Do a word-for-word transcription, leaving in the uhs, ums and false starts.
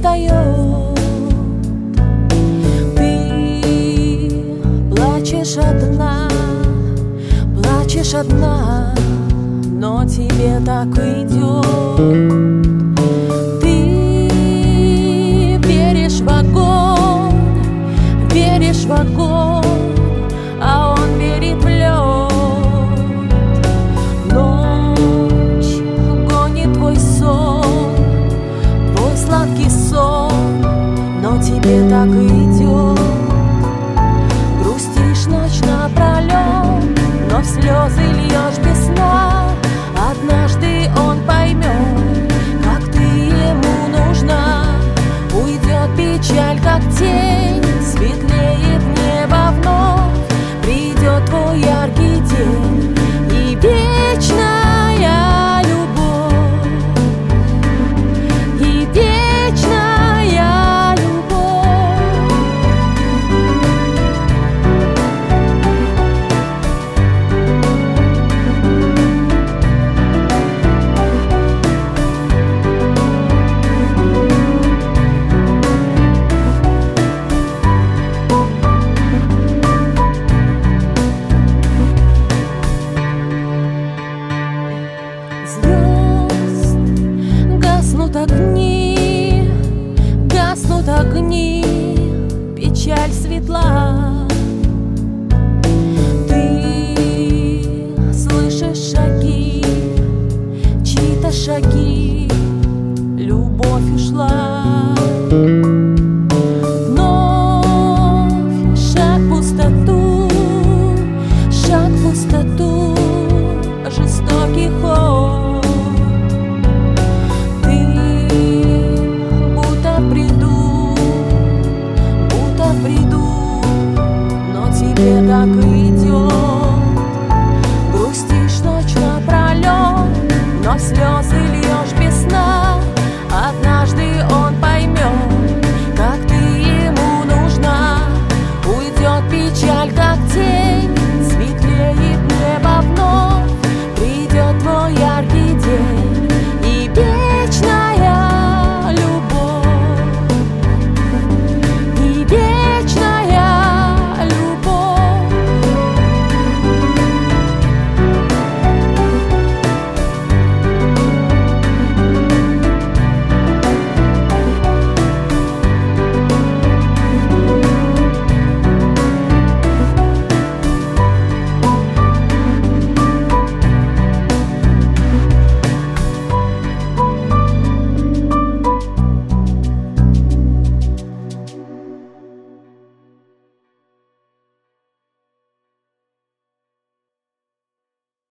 устает. Ты плачешь одна, плачешь одна, но тебе так идет. Ты веришь в огонь, веришь в огонь, а он верит в лед. Ночь гонит твой сон, твой сладкий сон, но тебе так идет. Грустишь ночь напролет, но в слезы льешь без сна. Однажды он поймет, как ты ему нужна. Уйдет печаль, как тень, светлеет небо вновь. Придет твой яркий день и вечная любовь, и вечная любовь. Звезд гаснут огни, гаснут огни, печаль светла.